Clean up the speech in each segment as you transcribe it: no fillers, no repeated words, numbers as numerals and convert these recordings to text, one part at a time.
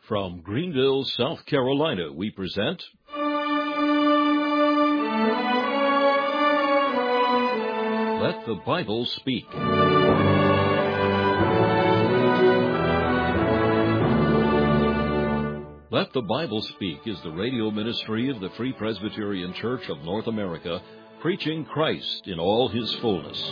From Greenville, South Carolina, we present Let the Bible Speak. Let the Bible Speak is the radio ministry of the Free Presbyterian Church of North America, preaching Christ in all His fullness.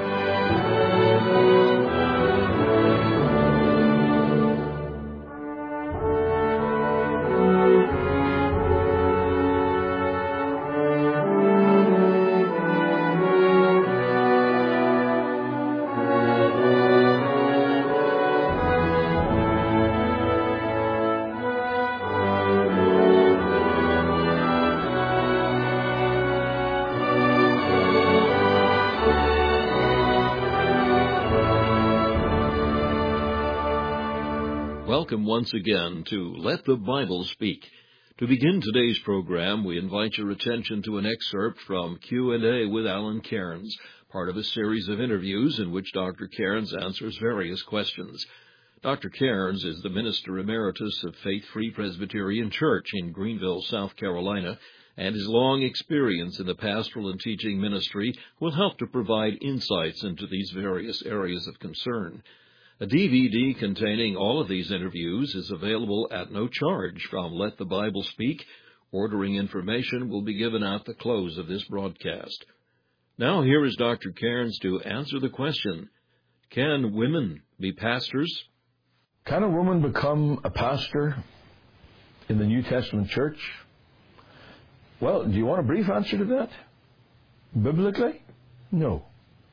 Welcome once again to Let the Bible Speak. To begin today's program, we invite your attention to an excerpt from Q&A with Alan Cairns, part of a series of interviews in which Dr. Cairns answers various questions. Dr. Cairns is the Minister Emeritus of Faith Free Presbyterian Church in Greenville, South Carolina, and his long experience in the pastoral and teaching ministry will help to provide insights into these various areas of concern. A DVD containing all of these interviews is available at no charge from Let the Bible Speak. Ordering information will be given at the close of this broadcast. Now here is Dr. Cairns to answer the question, can women be pastors? Can a woman become a pastor in the New Testament church? Well, do you want a brief answer to that? Biblically? No.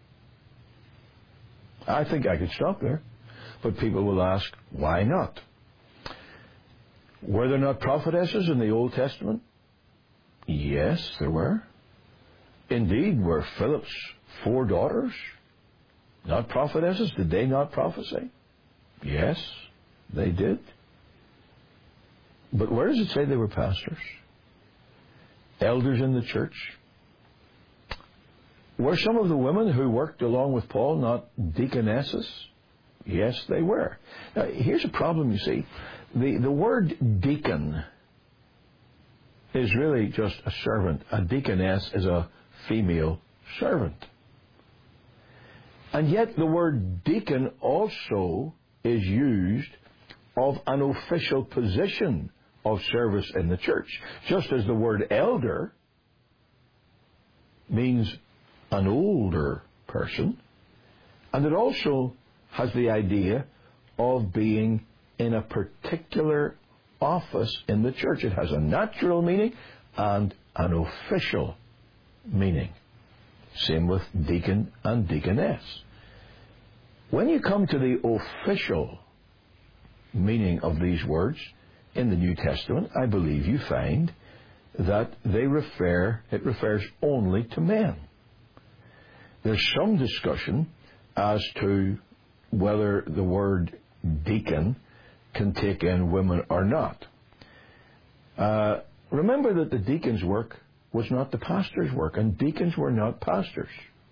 I think I could stop there. But people will ask, why not? Were there not prophetesses in the Old Testament? Yes, there were. Indeed, were Philip's 4 daughters not prophetesses? Did they not prophesy? Yes, they did. But where does it say they were pastors? Elders in the church? Were some of the women who worked along with Paul not deaconesses? Yes, they were. Now, here's a problem, you see. The word deacon is really just a servant. A deaconess is a female servant. And yet the word deacon also is used of an official position of service in the church. Just as the word elder means an older person, and it also has the idea of being in a particular office in the church. It has a natural meaning and an official meaning. Same with deacon and deaconess. When you come to the official meaning of these words in the New Testament, I believe you find that it refers only to men. There's some discussion as to whether the word deacon can take in women or not. Remember that the deacon's work was not the pastor's work, and deacons were not pastors.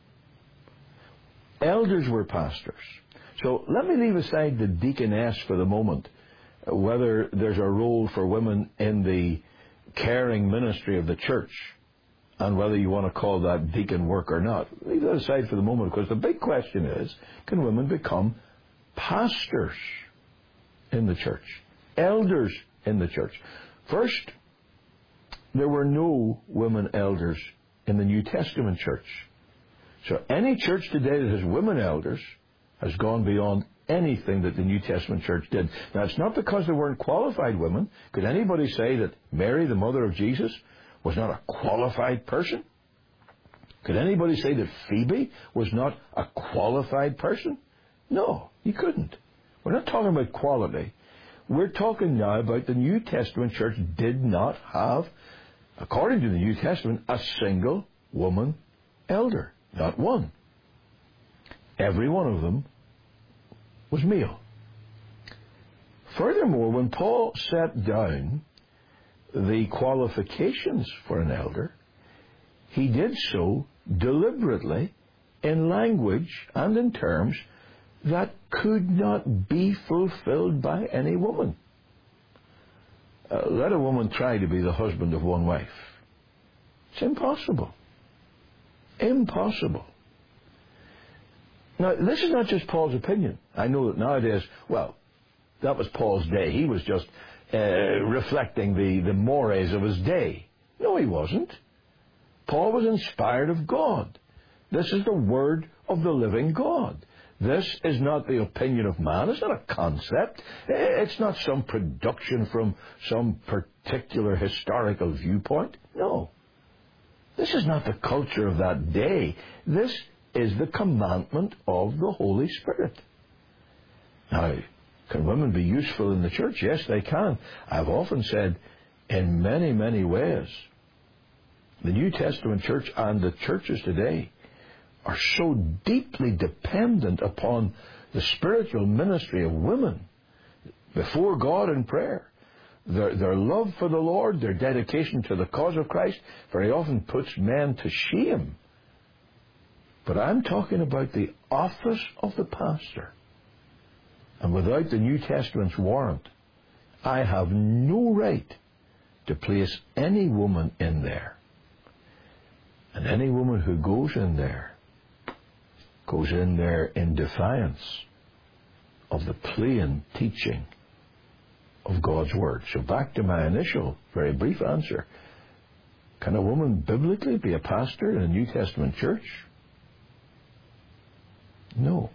Elders were pastors. So let me leave aside the deaconess for the moment, whether there's a role for women in the caring ministry of the church, and whether you want to call that deacon work or not. Leave that aside for the moment, because the big question is, can women become pastors in the church? Elders in the church? First, there were no women elders in the New Testament church. So any church today that has women elders has gone beyond anything that the New Testament church did. Now, it's not because there weren't qualified women. Could anybody say that Mary, the mother of Jesus, was not a qualified person? Could anybody say that Phoebe was not a qualified person? No, you couldn't. We're not talking about quality. We're talking now about the New Testament church did not have, according to the New Testament, a single woman elder. Not one. Every one of them was male. Furthermore, when Paul set down the qualifications for an elder, he did so deliberately in language and in terms that could not be fulfilled by any woman. let a woman try to be the husband of one wife. It's impossible. Impossible. Now, this is not just Paul's opinion. I know that nowadays, well, that was Paul's day. He was just reflecting the mores of his day. No, he wasn't. Paul was inspired of God. This is the word of the living God. This is not the opinion of man. It's not a concept. It's not some production from some particular historical viewpoint. No. This is not the culture of that day. This is the commandment of the Holy Spirit. Now, can women be useful in the church? Yes, they can. I've often said, in many, many ways, the New Testament church and the churches today are so deeply dependent upon the spiritual ministry of women before God in prayer. Their love for the Lord, their dedication to the cause of Christ, very often puts men to shame. But I'm talking about the office of the pastor. And without the New Testament's warrant, I have no right to place any woman in there. And any woman who goes in there in defiance of the plain teaching of God's Word. So back to my initial, very brief answer. Can a woman biblically be a pastor in a New Testament church? No.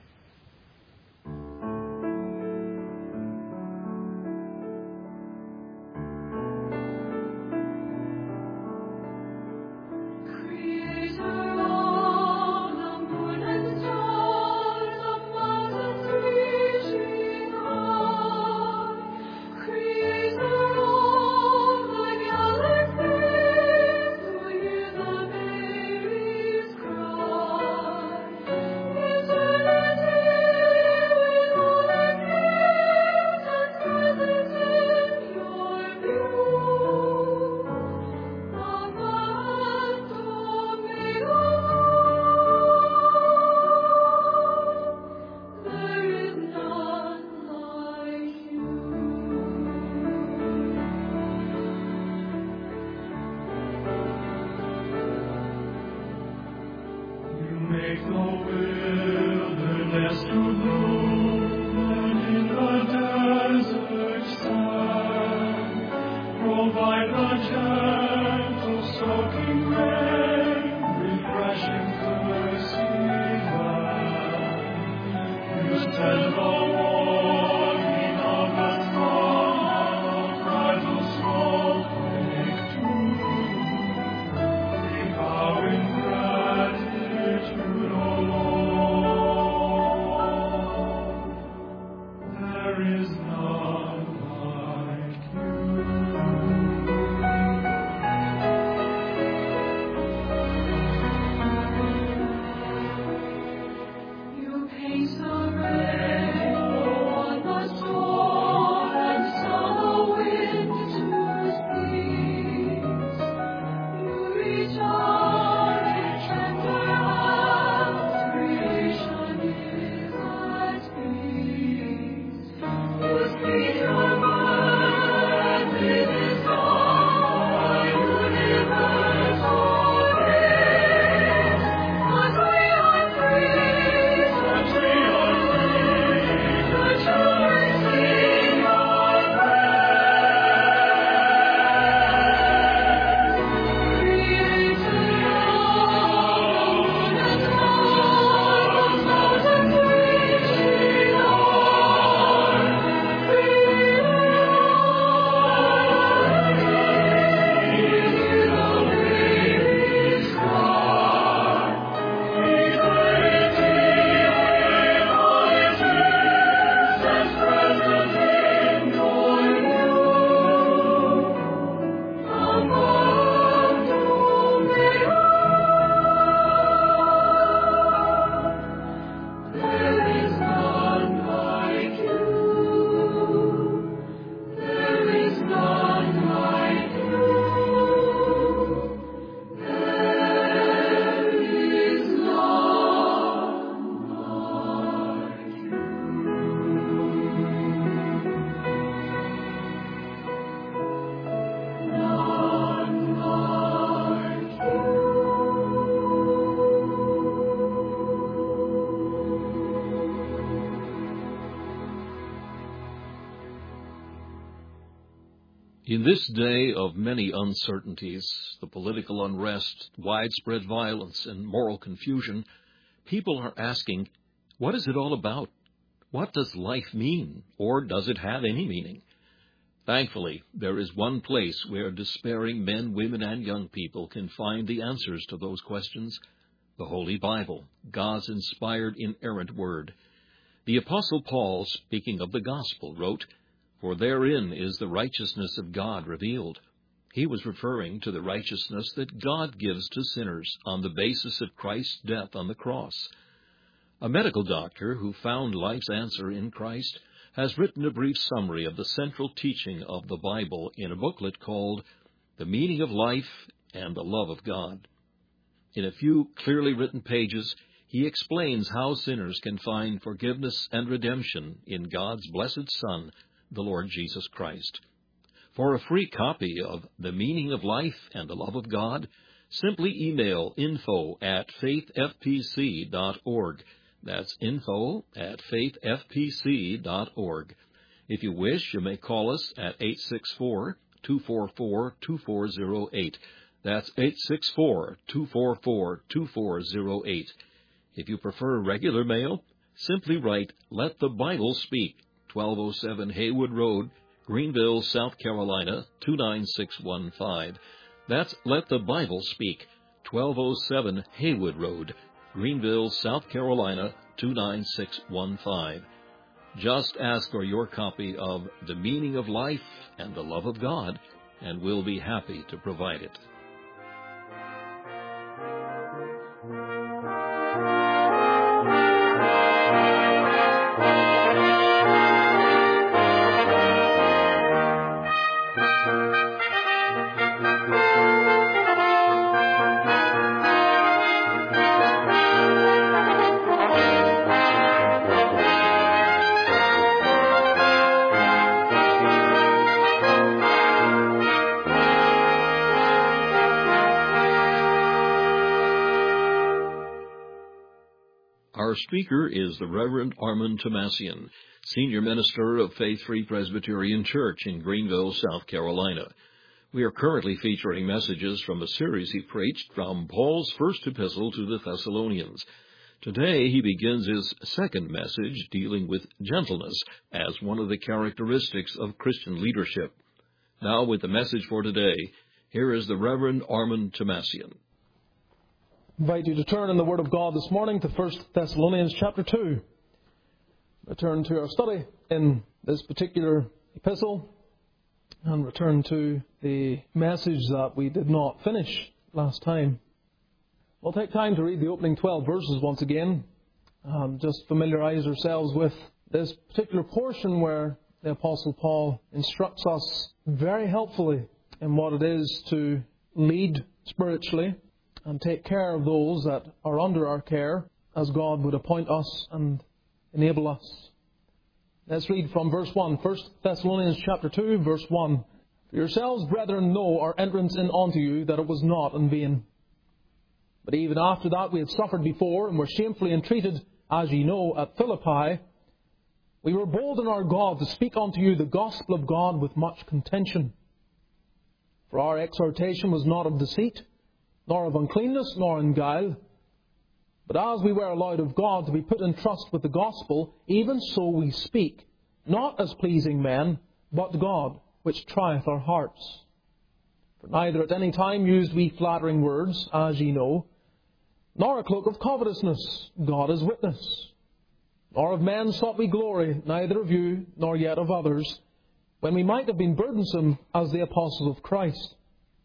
In this day of many uncertainties, the political unrest, widespread violence, and moral confusion, people are asking, what is it all about? What does life mean, or does it have any meaning? Thankfully, there is one place where despairing men, women, and young people can find the answers to those questions: the Holy Bible, God's inspired, inerrant Word. The Apostle Paul, speaking of the Gospel, wrote, "For therein is the righteousness of God revealed." He was referring to the righteousness that God gives to sinners on the basis of Christ's death on the cross. A medical doctor who found life's answer in Christ has written a brief summary of the central teaching of the Bible in a booklet called The Meaning of Life and the Love of God. In a few clearly written pages, he explains how sinners can find forgiveness and redemption in God's blessed Son, the Lord Jesus Christ. For a free copy of The Meaning of Life and the Love of God, simply email info@faithfpc.org. That's info@faithfpc.org. If you wish, you may call us at 864-244-2408. That's 864-244-2408. If you prefer regular mail, simply write Let the Bible Speak, 1207 Haywood Road, Greenville, South Carolina, 29615. That's Let the Bible Speak, 1207 Haywood Road, Greenville, South Carolina, 29615. Just ask for your copy of The Meaning of Life and the Love of God, and we'll be happy to provide it. Our speaker is the Reverend Armand Tomassian, Senior Minister of Faith Free Presbyterian Church in Greenville, South Carolina. We are currently featuring messages from a series he preached from Paul's first epistle to the Thessalonians. Today he begins his second message dealing with gentleness as one of the characteristics of Christian leadership. Now with the message for today, here is the Reverend Armand Tomassian. I invite you to turn in the Word of God this morning to 1 Thessalonians chapter 2. Return to our study in this particular epistle and return to the message that we did not finish last time. We'll take time to read the opening 12 verses once again and just familiarize ourselves with this particular portion where the Apostle Paul instructs us very helpfully in what it is to lead spiritually and take care of those that are under our care as God would appoint us and enable us. Let's read from verse 1, 1 Thessalonians chapter 2, verse 1. For yourselves, brethren, know our entrance in unto you, that it was not in vain. But even after that we had suffered before, and were shamefully entreated, as ye know, at Philippi, we were bold in our God to speak unto you the gospel of God with much contention. For our exhortation was not of deceit, nor of uncleanness, nor in guile. But as we were allowed of God to be put in trust with the gospel, even so we speak, not as pleasing men, but God, which trieth our hearts. For neither at any time used we flattering words, as ye know, nor a cloak of covetousness, God is witness. Nor of men sought we glory, neither of you, nor yet of others, when we might have been burdensome as the apostles of Christ.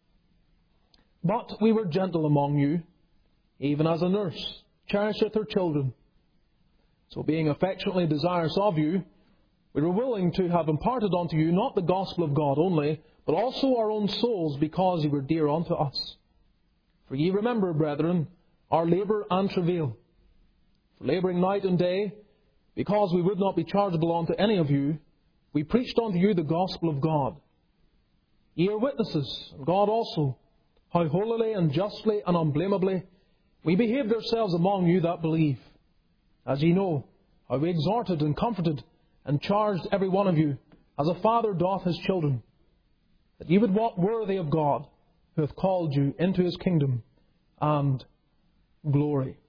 But we were gentle among you, even as a nurse cherisheth her children. So being affectionately desirous of you, we were willing to have imparted unto you not the gospel of God only, but also our own souls, because ye were dear unto us. For ye remember, brethren, our labour and travail. For labouring night and day, because we would not be chargeable unto any of you, we preached unto you the gospel of God. Ye are witnesses, and God also, how holily and justly and unblameably we behaved ourselves among you that believe. As ye know, how we exhorted and comforted and charged every one of you, as a father doth his children. that ye would walk worthy of God, who hath called you into His kingdom and glory.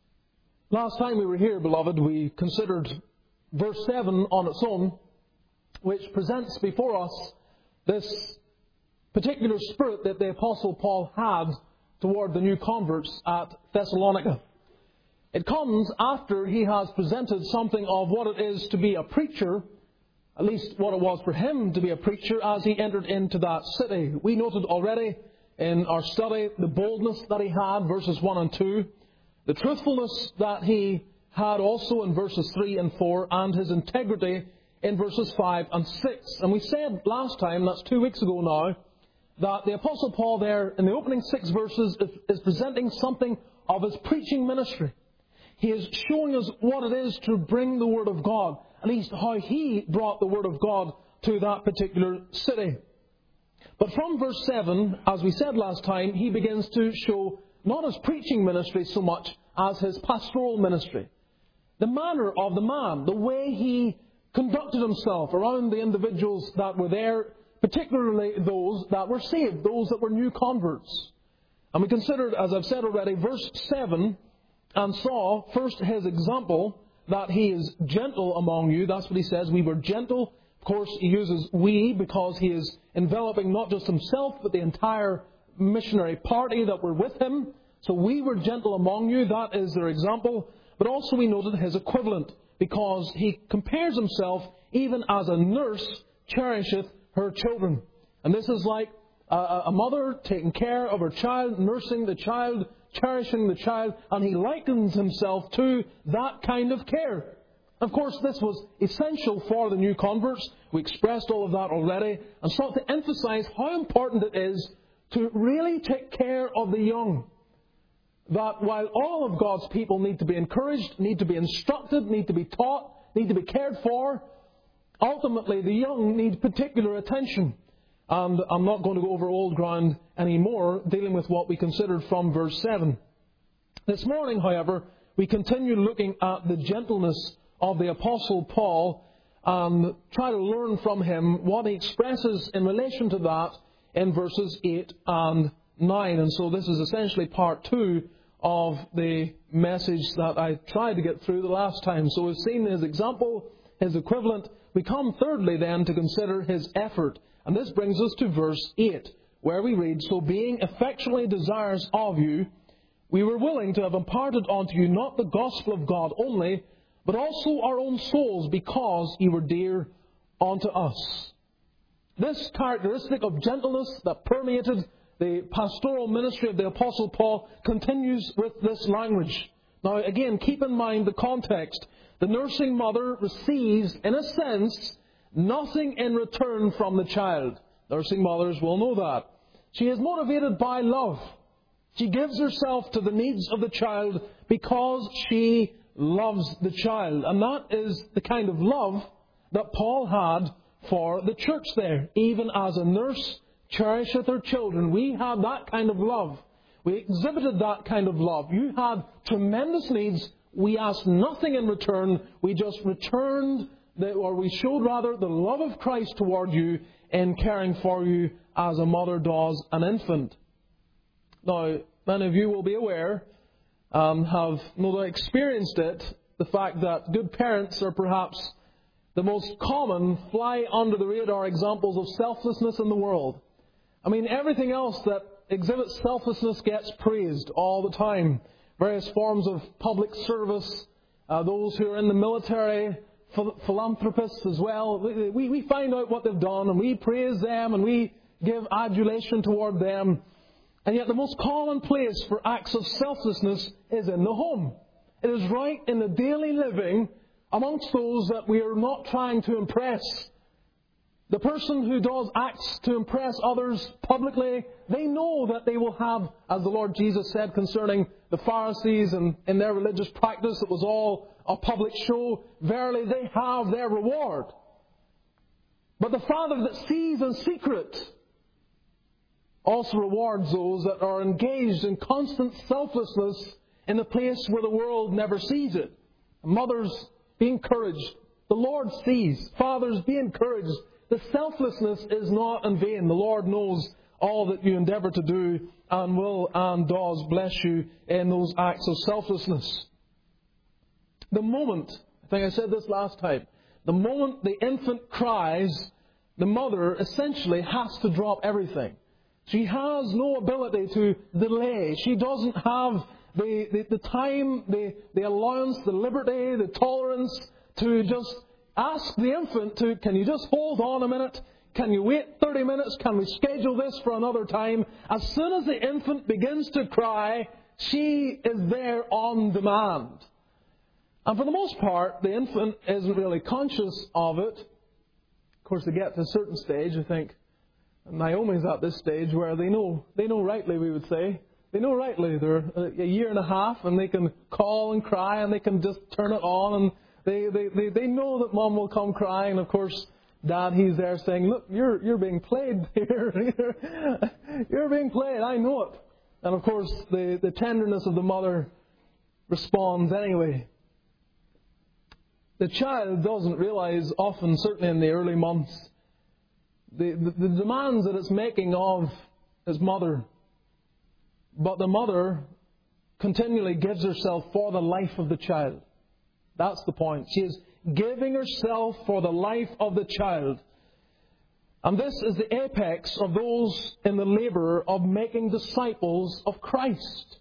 Last time we were here, beloved, we considered verse 7 on its own, which presents before us this particular spirit that the Apostle Paul had toward the new converts at Thessalonica. It comes after he has presented something of what it is to be a preacher, at least what it was for him to be a preacher as he entered into that city. We noted already in our study the boldness that he had, verses 1 and 2, the truthfulness that he had also in verses 3 and 4, and his integrity in verses 5 and 6. And we said last time, that's 2 weeks ago now, that the Apostle Paul there in the opening 6 verses is presenting something of his preaching ministry. He is showing us what it is to bring the Word of God, at least how he brought the Word of God to that particular city. But from verse 7, as we said last time, he begins to show not his preaching ministry so much as his pastoral ministry. The manner of the man, the way he conducted himself around the individuals that were there, particularly those that were saved, those that were new converts. And we considered, as I've said already, verse 7, and saw first his example, that he is gentle among you. That's what he says. We were gentle. Of course, he uses we because he is enveloping not just himself, but the entire missionary party that were with him. So we were gentle among you. That is their example. But also we noted his equivalent, because he compares himself even as a nurse cherisheth her children. And this is like a mother taking care of her child, nursing the child, cherishing the child, and he likens himself to that kind of care. Of course, this was essential for the new converts. We expressed all of that already, and sought to emphasize how important it is to really take care of the young. That while all of God's people need to be encouraged, need to be instructed, need to be taught, need to be cared for, ultimately the young need particular attention. And I'm not going to go over old ground anymore, dealing with what we considered from verse 7. This morning, however, we continue looking at the gentleness of the Apostle Paul and try to learn from him what he expresses in relation to that in verses 8 and 9. And so this is essentially part 2 of the message that I tried to get through the last time. So we've seen his example, his equivalent. We come thirdly then to consider his effort. And this brings us to verse 8, where we read, So being effectually desirous of you, we were willing to have imparted unto you not the gospel of God only, but also our own souls, because ye were dear unto us. This characteristic of gentleness that permeated the pastoral ministry of the Apostle Paul continues with this language. Now again, keep in mind the context. The nursing mother receives, in a sense, nothing in return from the child. Nursing mothers will know that. She is motivated by love. She gives herself to the needs of the child because she loves the child. And that is the kind of love that Paul had for the church there. Even as a nurse cherisheth her children, we had that kind of love. We exhibited that kind of love. You had tremendous needs. We asked nothing in return. We just returned, we showed rather the love of Christ toward you in caring for you as a mother does an infant. Now, many of you will be aware, have no doubt experienced it, the fact that good parents are perhaps the most common fly under the radar examples of selflessness in the world. I mean, everything else that exhibits selflessness gets praised all the time. Various forms of public service, those who are in the military, philanthropists as well. We find out what they've done and we praise them and we give adulation toward them. And yet the most common place for acts of selflessness is in the home. It is right in the daily living amongst those that we are not trying to impress. The person who does acts to impress others publicly, they know that they will have, as the Lord Jesus said concerning the Pharisees and in their religious practice, it was all a public show. Verily, they have their reward. But the Father that sees in secret also rewards those that are engaged in constant selflessness in a place where the world never sees it. Mothers, be encouraged. The Lord sees. Fathers, be encouraged. the selflessness is not in vain. The Lord knows all that you endeavour to do and will and does bless you in those acts of selflessness. The moment, I think I said this last time, the moment the infant cries, the mother essentially has to drop everything. She has no ability to delay. She doesn't have the time, the allowance, the liberty, the tolerance to just ask the infant to, can you just hold on a minute? Can you wait 30 minutes? Can we schedule this for another time? As soon as the infant begins to cry, she is there on demand. And for the most part, the infant isn't really conscious of it. Of course, they get to a certain stage, I think. Naomi's at this stage where they know rightly, we would say. They know rightly. They're a year and a half and they can call and cry and they can just turn it on and they know that Mom will come crying. And of course, Dad, he's there saying, look, you're being played here. You're being played. I know it. And of course, the tenderness of the mother responds anyway. The child doesn't realize often, certainly in the early months, the demands that it's making of his mother. But the mother continually gives herself for the life of the child. That's the point. She is giving herself for the life of the child. And this is the apex of those in the labour of making disciples of Christ.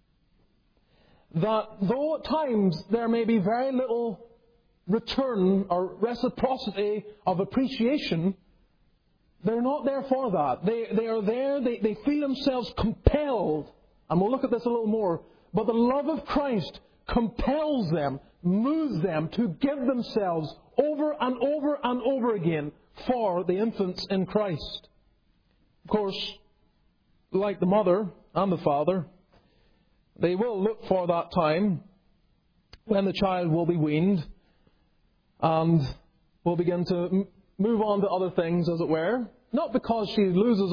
That though at times there may be very little return or reciprocity of appreciation, they're not there for that. They are there, they feel themselves compelled, and we'll look at this a little more, but the love of Christ compels them, moves them to give themselves over and over and over again for the infants in Christ. Of course, like the mother and the father, they will look for that time when the child will be weaned and will begin to move on to other things, as it were. Not because she loses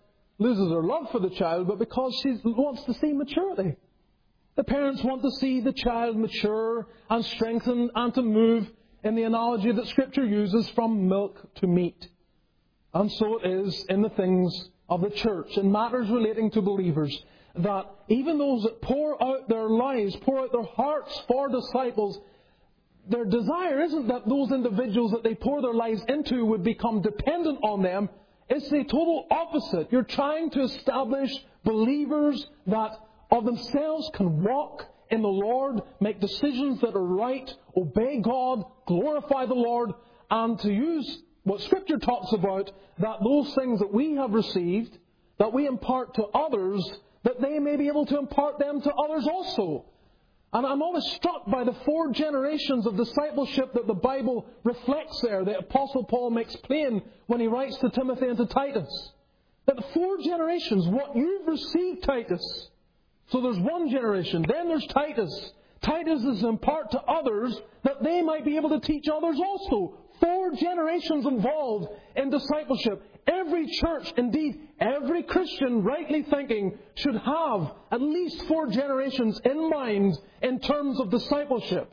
her love for the child, but because she wants to see maturity. The parents want to see the child mature and strengthen and to move in the analogy that Scripture uses from milk to meat. And so it is in the things of the church, in matters relating to believers, that even those that pour out their lives, pour out their hearts for disciples, their desire isn't that those individuals that they pour their lives into would become dependent on them. It's the total opposite. You're trying to establish believers that of themselves can walk in the Lord, make decisions that are right, obey God, glorify the Lord, and to use what Scripture talks about, that those things that we have received, that we impart to others, that they may be able to impart them to others also. And I'm always struck by the 4 generations of discipleship that the Bible reflects there, that Apostle Paul makes plain when he writes to Timothy and to Titus. That the 4 generations, what you've received, Titus. So there's 1 generation, then there's Titus. Titus is in part to others that they might be able to teach others also. 4 generations involved in discipleship. Every church, indeed every Christian, rightly thinking, should have at least 4 generations in mind in terms of discipleship.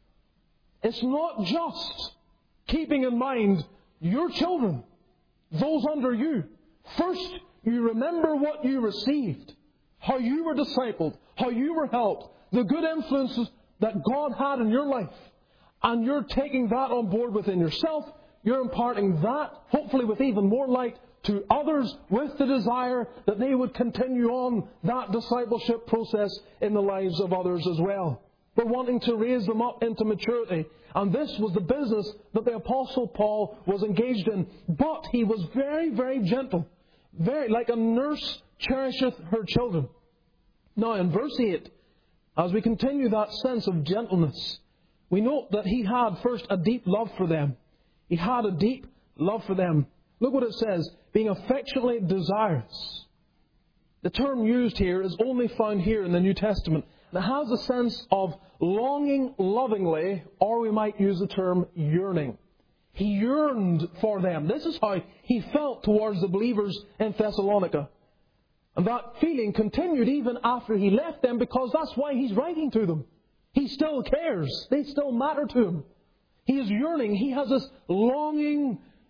It's not just keeping in mind your children, those under you. First, you remember what you received, how you were discipled, how you were helped, the good influences that God had in your life. And you're taking that on board within yourself. You're imparting that, hopefully with even more light, to others with the desire that they would continue on that discipleship process in the lives of others as well. We're wanting to raise them up into maturity. And this was the business that the Apostle Paul was engaged in. But he was very, very gentle. Very like a nurse cherisheth her children. Now in verse 8, as we continue that sense of gentleness, we note that he had first a deep love for them. He had a deep love for them. Look what it says, being affectionately desirous. The term used here is only found here in the New Testament. And it has a sense of longing lovingly, or we might use the term yearning. He yearned for them. This is how he felt towards the believers in Thessalonica. And that feeling continued even after he left them, because that's why he's writing to them. He still cares. They still matter to him. He is yearning. He has this longing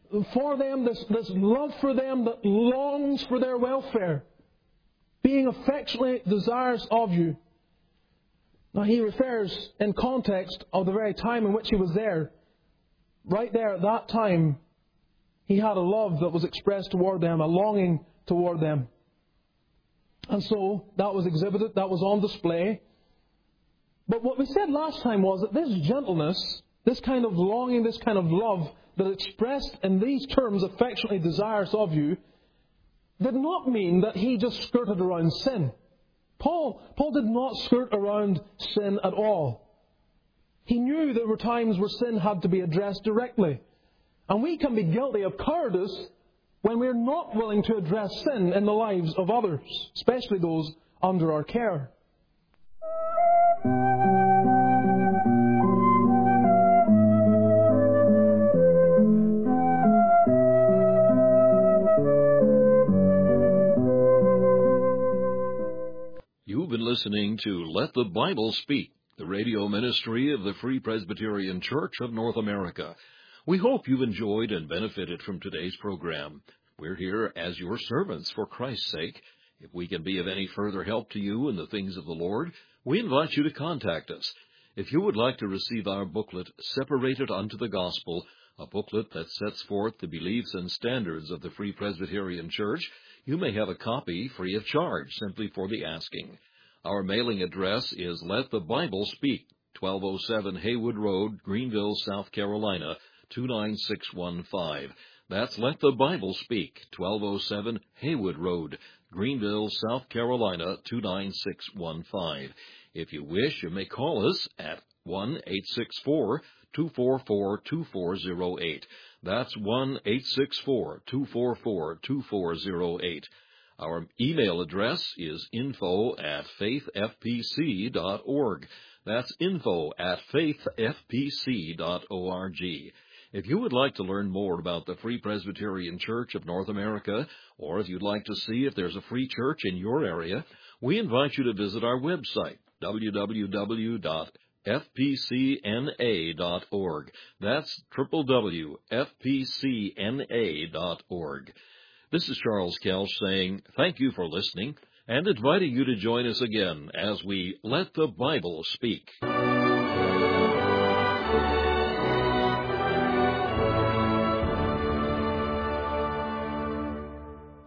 for them, this love for them that longs for their welfare, being affectionately desirous of you. Now he refers in context of the very time in which he was there. Right there at that time, he had a love that was expressed toward them, a longing toward them. And so that was exhibited, that was on display. But what we said last time was that this gentleness, this kind of longing, this kind of love that expressed in these terms, affectionately desirous of you, did not mean that he just skirted around sin. Paul did not skirt around sin at all. He knew there were times where sin had to be addressed directly. And we can be guilty of cowardice when we're not willing to address sin in the lives of others, especially those under our care. You've been listening to Let the Bible Speak, the radio ministry of the Free Presbyterian Church of North America. We hope you've enjoyed and benefited from today's program. We're here as your servants for Christ's sake. If we can be of any further help to you in the things of the Lord, we invite you to contact us. If you would like to receive our booklet, Separated Unto the Gospel, a booklet that sets forth the beliefs and standards of the Free Presbyterian Church, you may have a copy free of charge, simply for the asking. Our mailing address is Let the Bible Speak, 1207 Haywood Road, Greenville, South Carolina, 29615. That's Let the Bible Speak, 1207 Haywood Road, Greenville, South Carolina, 29615. If you wish, you may call us at 1-864-244-2408. That's 1-864-244-2408. Our email address is info@faithfpc.org. That's info@faithfpc.org. If you would like to learn more about the Free Presbyterian Church of North America, or if you'd like to see if there's a free church in your area, we invite you to visit our website, www.fpcna.org. That's www.fpcna.org. This is Charles Kelch saying thank you for listening and inviting you to join us again as we Let the Bible Speak.